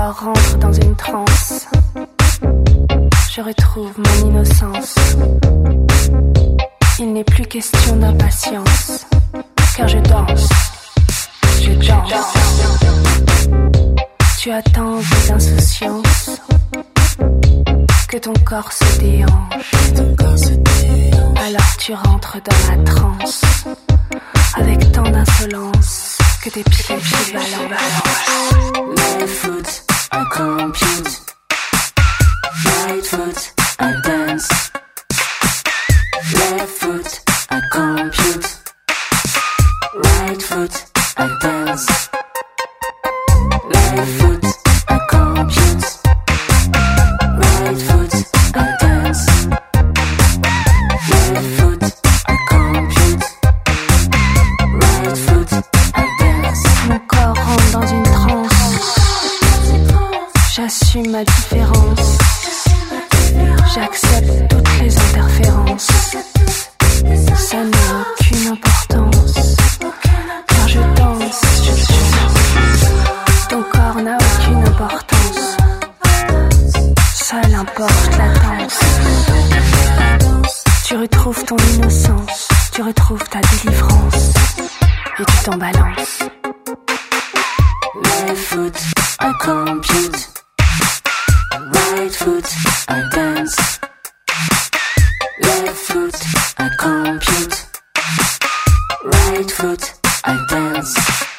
corps rentre dans une transe. Je retrouve mon innocence. Il n'est plus question d'impatience, car je danse, je danse. Tu attends avec insouciance que ton corps se déhanche. Alors tu rentres dans la transe avec tant d'insolence que tes pieds se balancent. Left foot, I compute. Right foot, I dance. Left foot, I compute. Right foot, I dance. Left foot, I compute. Right foot, I dance. Left foot, I compute. Right foot, I dance. Mon corps rentre dans une transe. J'assume ma différence. J'accepte toutes les interférences. Ça n'a aucune importance, car je danse, je danse. Ton corps n'a aucune importance. Seul importe la danse. Tu retrouves ton innocence, tu retrouves ta délivrance, et tu t'en balances. Left foot, I compute. Right foot, I dance. Left foot, I compute. Right foot, I dance.